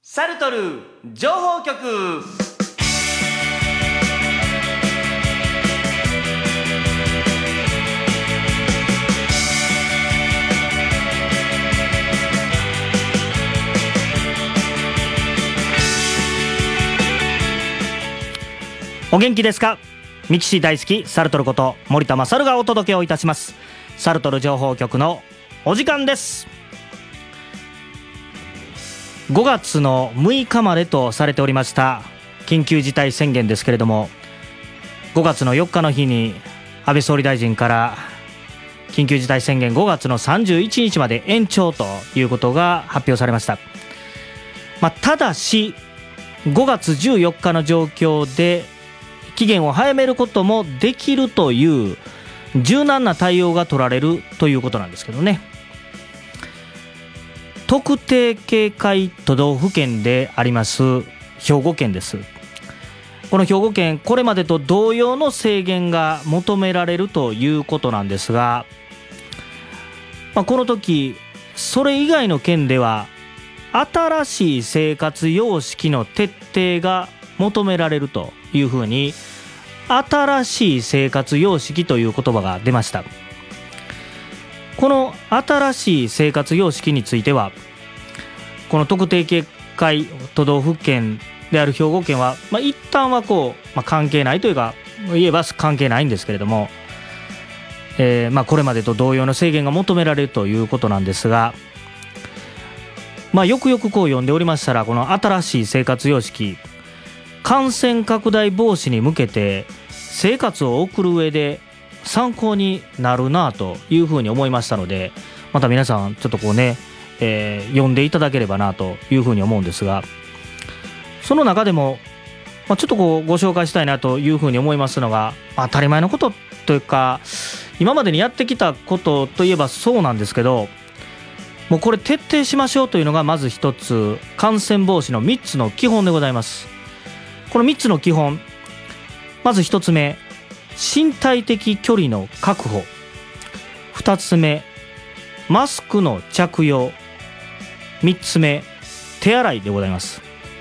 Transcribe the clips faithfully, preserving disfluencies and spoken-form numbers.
サルトル情報局。お元気ですか。ミキシ大好きサルトルこと森田勝がお届けをいたします。サルトル情報局のお時間です。ごがつのむいかまでとされておりました緊急事態宣言ですけれども、ごがつのよっかの日に安倍総理大臣から緊急事態宣言ごがつのさんじゅういちにちまで延長ということが発表されました。まあ、ただしごがつじゅうよっかの状況で期限を早めることもできるという柔軟な対応が取られるということなんですけどね。特定警戒都道府県であります兵庫県です。この兵庫県、これまでと同様の制限が求められるということなんですが、まあ、この時それ以外の県では新しい生活様式の徹底が求められるというふうに、新しい生活様式という言葉が出ました。この新しい生活様式については、この特定警戒都道府県である兵庫県は、まあ、一旦はこう、まあ、関係ないというか言えば関係ないんですけれども、えーまあ、これまでと同様の制限が求められるということなんですが、まあ、よくよくこう読んでおりましたら、この新しい生活様式、感染拡大防止に向けて生活を送る上で参考になるなというふうに思いましたので、また皆さんちょっとこうね、えー、読んでいただければなというふうに思うんですが、その中でも、まあ、ちょっとこうご紹介したいなというふうに思いますのが、当たり前のことというか今までにやってきたことといえばそうなんですけど、もうこれ徹底しましょうというのがまず一つ、感染防止のみっつの基本でございます。このみっつの基本、まずひとつめ、身体的距離の確保。ふたつめ、マスクの着用。みっつめ、手洗いでございます。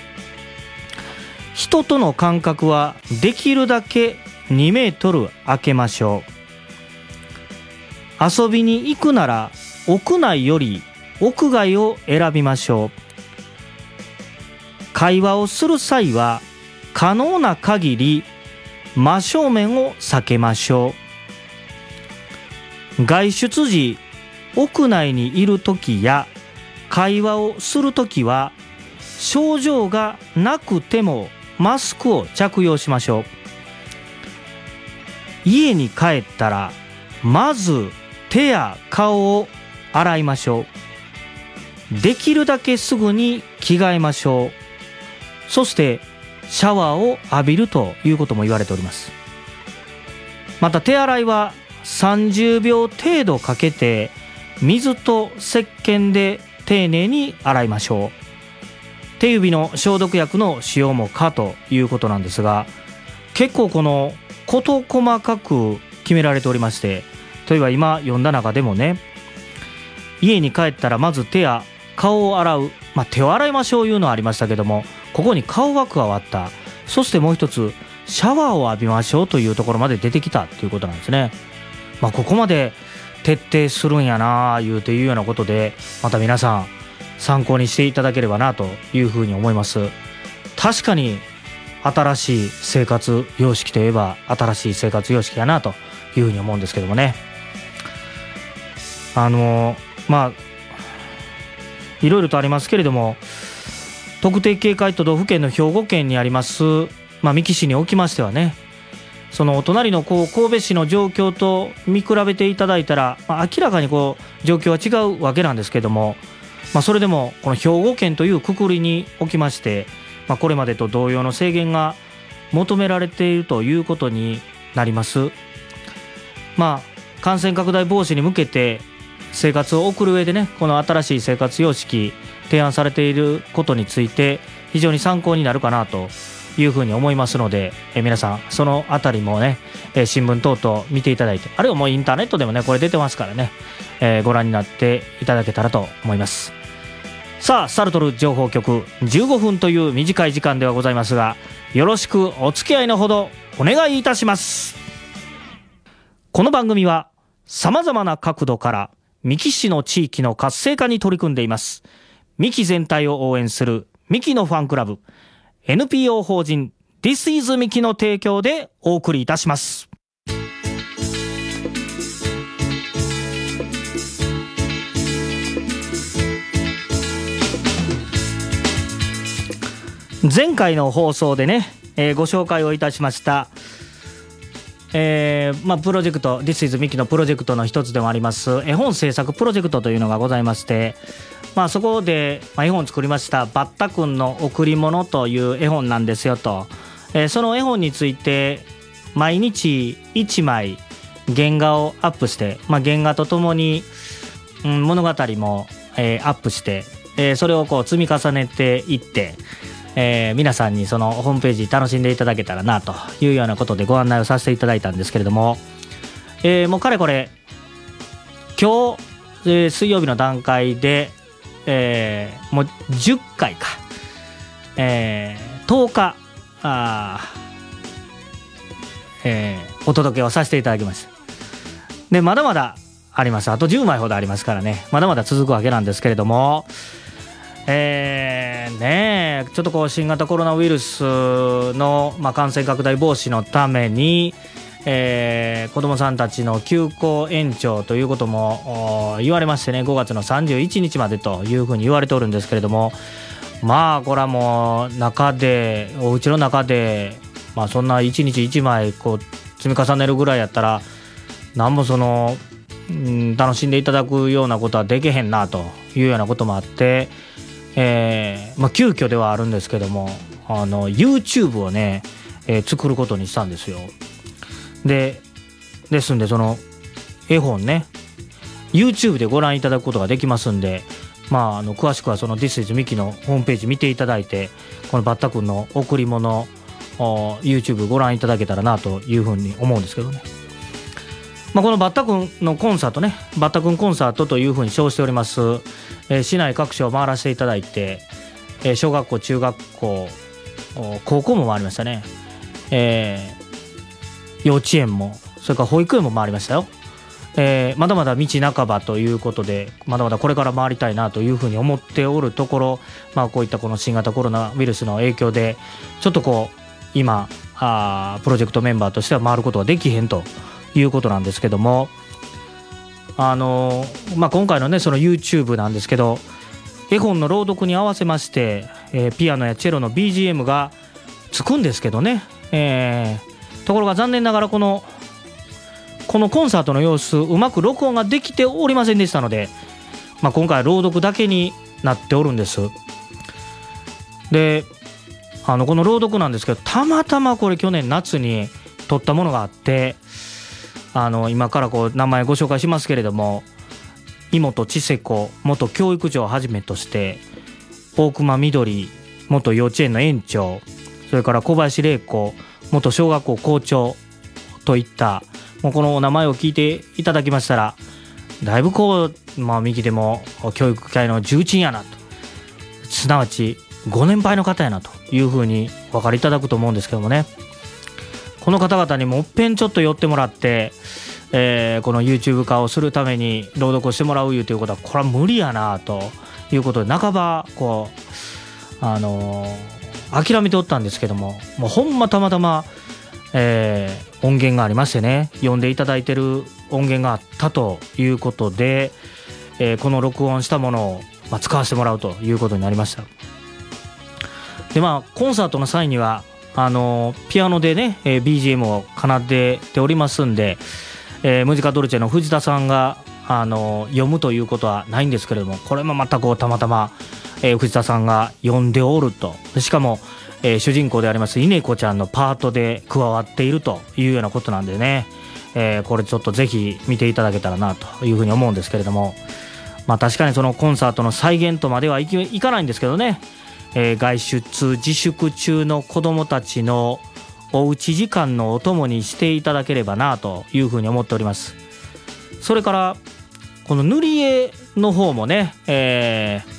人との間隔はできるだけにメートル空けましょう。遊びに行くなら屋内より屋外を選びましょう。会話をする際は可能な限り真正面を避けましょう。外出時、屋内にいるときや会話をするときは症状がなくてもマスクを着用しましょう。家に帰ったらまず手や顔を洗いましょう。できるだけすぐに着替えましょう。そしてシャワーを浴びるということも言われております。また手洗いはさんじゅうびょう程度かけて水と石鹸で丁寧に洗いましょう。手指の消毒薬の使用も可ということなんですが、結構この事細かく決められておりまして、例えば今読んだ中でもね、家に帰ったらまず手や顔を洗う、まあ、手を洗いましょういうのはありましたけども、ここに顔が加わった。そしてもう一つ、シャワーを浴びましょうというところまで出てきたということなんですね。まあ、ここまで徹底するんやな言うていうようなことで、また皆さん参考にしていただければなというふうに思います。確かに新しい生活様式といえば新しい生活様式やなというふうに思うんですけどもね。あのまあいろいろとありますけれども、特定警戒都道府県の兵庫県にあります、まあ、三木市におきましてはね、そのお隣のこう神戸市の状況と見比べていただいたら、まあ、明らかにこう状況は違うわけなんですけども、まあ、それでもこの兵庫県というくくりにおきまして、まあ、これまでと同様の制限が求められているということになります。まあ、感染拡大防止に向けて生活を送る上でね、この新しい生活様式提案されていることについて非常に参考になるかなというふうに思いますので、え皆さんそのあたりもね、え新聞等々見ていただいて、あるいはもうインターネットでもねこれ出てますからね、えー、ご覧になっていただけたらと思います。 さあサルトル情報局じゅうごふんという短い時間ではございますが、よろしくお付き合いのほどお願いいたします。この番組はさまざまな角度から三木市の地域の活性化に取り組んでいます三木全体を応援する三木のファンクラブ エヌピーオー 法人 This is 三木の提供でお送りいたします。前回の放送でね、えー、ご紹介をいたしました、えーまあ、プロジェクト This is 三木のプロジェクトの一つでもあります絵本制作プロジェクトというのがございまして、まあ、そこで、まあ、絵本作りましたバッタくんの贈り物という絵本なんですよと、えー、その絵本について毎日いちまい原画をアップして、まあ、原画とともに、うん、物語も、えー、アップして、えー、それをこう積み重ねていってえー、皆さんにそのホームページ楽しんでいただけたらなというようなことでご案内をさせていただいたんですけれども、えー、もうかれこれ今日、えー、水曜日の段階で、えー、もうじゅっかいか、えー、とおかあ、えー、お届けをさせていただきました。でまだまだあります。あとじゅうまいほどありますからね、まだまだ続くわけなんですけれども、えー、ねえちょっとこう新型コロナウイルスの、まあ、感染拡大防止のために、えー、子どもさんたちの休校延長ということも言われましてね、ごがつのさんじゅういちにちまでというふうに言われておるんですけれども、まあこれはもう中でお家の中で、まあ、そんないちにちいちまいこう積み重ねるぐらいやったら何もその、うん、楽しんでいただくようなことはできへんなというようなこともあって、えーまあ、急遽ではあるんですけどもあの YouTube をね、えー、作ることにしたんですよ。でですんでその絵本ね YouTube でご覧いただくことができますんで、まあ、あの詳しくはその This is 三木のホームページ見ていただいて、このバッタくんの贈り物 YouTube ご覧いただけたらなというふうに思うんですけどね、まあ、このバッタくんのコンサートね、バッタくんコンサートというふうに称しております、えー、市内各所を回らせていただいて、えー、小学校中学校高校も回りましたね、えー、幼稚園もそれから保育園も回りましたよ、えー、まだまだ道半ばということでまだまだこれから回りたいなというふうに思っておるところ、まあ、こういったこの新型コロナウイルスの影響でちょっとこう今あプロジェクトメンバーとしては回ることができへんということなんですけども、あのーまあ、今回のねその YouTube なんですけど、絵本の朗読に合わせまして、えー、ピアノやチェロの ビージーエム がつくんですけどね、えー、ところが残念ながらこのこのコンサートの様子うまく録音ができておりませんでしたので、まあ、今回は朗読だけになっておるんです。であのこの朗読なんですけど、たまたまこれ去年夏に撮ったものがあって、あの今からこう名前ご紹介しますけれども、井本千世子元教育長をはじめとして大熊みどり元幼稚園の園長、それから小林玲子元小学校校長といったもうこのお名前を聞いていただきましたらだいぶこう、まあ、右でも教育界の重鎮やなと、すなわちご年配の方やなというふうにお分かりいただくと思うんですけどもね、この方々にもっぺんちょっと寄ってもらって、えー、この YouTube 化をするために朗読をしてもらういうということはこれは無理やなということで半ばこう、あのー、諦めておったんですけども、もうほんまたまたま、えー、音源がありましてね、読んでいただいてる音源があったということで、えー、この録音したものを、まあ、使わせてもらうということになりました。でまあコンサートの際にはあのピアノでね、えー、ビージーエム を奏でておりますんで、えー、ムジカドルチェの藤田さんがあの読むということはないんですけれども、これもまたこうたまたま、えー、藤田さんが読んでおると、しかも、えー、主人公であります稲子ちゃんのパートで加わっているというようなことなんでね、えー、これちょっとぜひ見ていただけたらなというふうに思うんですけれども、まあ確かにそのコンサートの再現とまではいき、いかないんですけどね、えー、外出自粛中の子どもたちのおうち時間のお供にしていただければなというふうに思っております。それからこの塗り絵の方もね、えー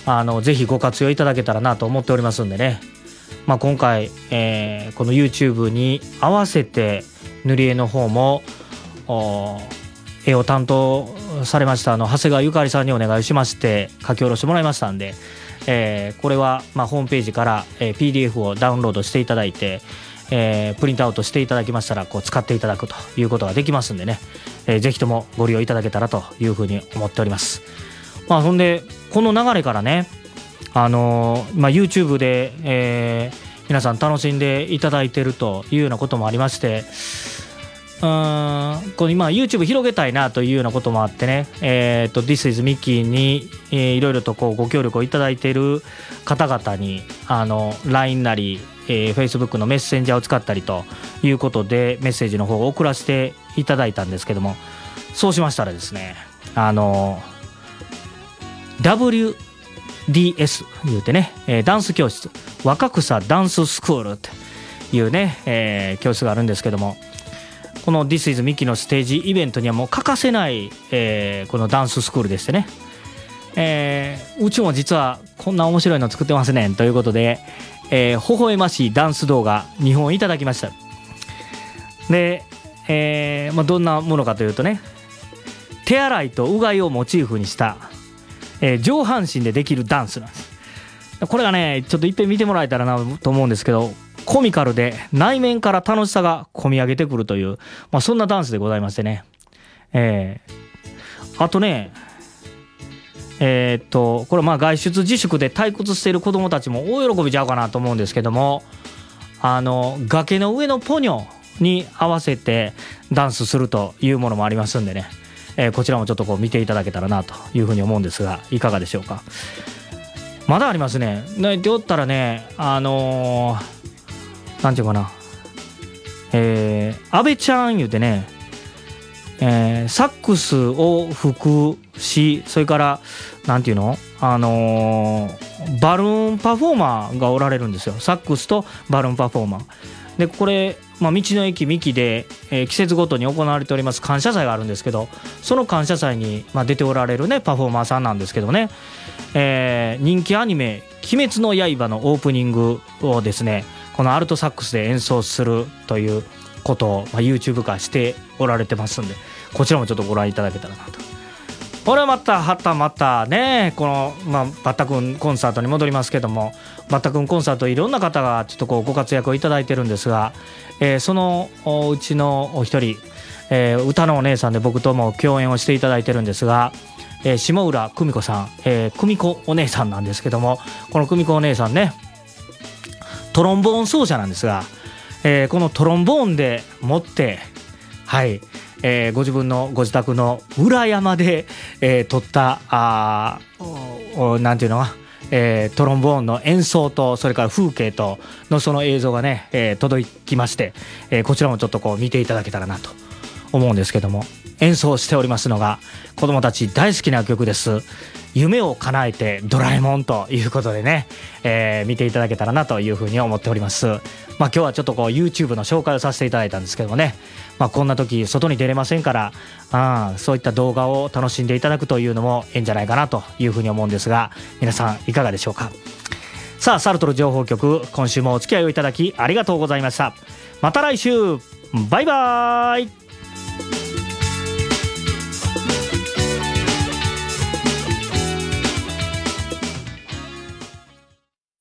あのぜひご活用いただけたらなと思っておりますんでね、まあ、今回、えー、この YouTube に合わせて塗り絵の方も絵を担当されましたあの長谷川ゆかりさんにお願いしまして書き下ろしてもらいましたんで、えー、これはまあホームページから、えー、ピーディーエフ をダウンロードしていただいて、えー、プリントアウトしていただきましたらこう使っていただくということができますんでね、えー、ぜひともご利用いただけたらというふうに思っております。まあ、そんでこの流れからね、あのーまあ、YouTube で、えー、皆さん楽しんでいただいているというようなこともありまして、うーんこの今 YouTube 広げたいなというようなこともあってね、えー、と This is Mickey に、えー、いろいろとこうご協力をいただいている方々にあの ライン なり、えー、Facebook のメッセンジャーを使ったりということでメッセージの方を送らせていただいたんですけども、そうしましたらですね、あの ダブリューディーエス 言うてね、えー、ダンス教室若草ダンススクールっていうね、えー、教室があるんですけども、この This is Mickey のステージイベントにはもう欠かせない、えー、このダンススクールでしてね、えー、うちも実はこんな面白いの作ってますねんということで、えー、微笑ましいダンス動画にほんいただきました。で、えーまあ、どんなものかというとね、手洗いとうがいをモチーフにした、えー、上半身でできるダンスなんです。これがねちょっといっぺん見てもらえたらなと思うんですけど、コミカルで内面から楽しさが込み上げてくるという、まあ、そんなダンスでございましてね、えー、あとねえー、っとこれまあ外出自粛で退屈している子どもたちも大喜びちゃうかなと思うんですけども、あの崖の上のポニョに合わせてダンスするというものもありますんでね、えー、こちらもちょっとこう見ていただけたらなというふうに思うんですが、いかがでしょうか。まだありますね。でおったらね、あのーなんていうかな、えー、安倍ちゃん言うてね、えー、サックスを吹くし、それからなんていうの、あのー、バルーンパフォーマーがおられるんですよ。サックスとバルーンパフォーマーで、これ、まあ、道の駅ミキで、えー、季節ごとに行われております感謝祭があるんですけど、その感謝祭に、まあ、出ておられるねパフォーマーさんなんですけどね、えー、人気アニメ鬼滅の刃のオープニングをですねこのアルトサックスで演奏するということを、まあ、YouTube 化しておられてますんで、こちらもちょっとご覧いただけたらなと。これはまたはたまたね、この、まあ、バッタ君コンサートに戻りますけども、バッタ君コンサートいろんな方がちょっとこうご活躍をいただいてるんですが、えー、そのうちのお一人、えー、歌のお姉さんで僕とも共演をしていただいてるんですが、えー、下浦久美子さん、えー、久美子お姉さんなんですけども、この久美子お姉さんねトロンボーン奏者なんですが、えー、このトロンボーンでもってはい、えー、ご自分のご自宅の裏山で、えー、撮ったあなんていうのは、えー、トロンボーンの演奏とそれから風景とのその映像がね、えー、届きまして、えー、こちらもちょっとこう見ていただけたらなと思うんですけども、演奏しておりますのが子どもたち大好きな曲です。夢を叶えてドラえもんということでね、えー、見ていただけたらなというふうに思っております。まあ今日はちょっとこう YouTube の紹介をさせていただいたんですけどもね、まあこんな時外に出れませんから、あそういった動画を楽しんでいただくというのもいいんじゃないかなというふうに思うんですが、皆さんいかがでしょうか。さあサルトル情報局、今週もお付き合いをいただきありがとうございました。また来週、バイバーイ。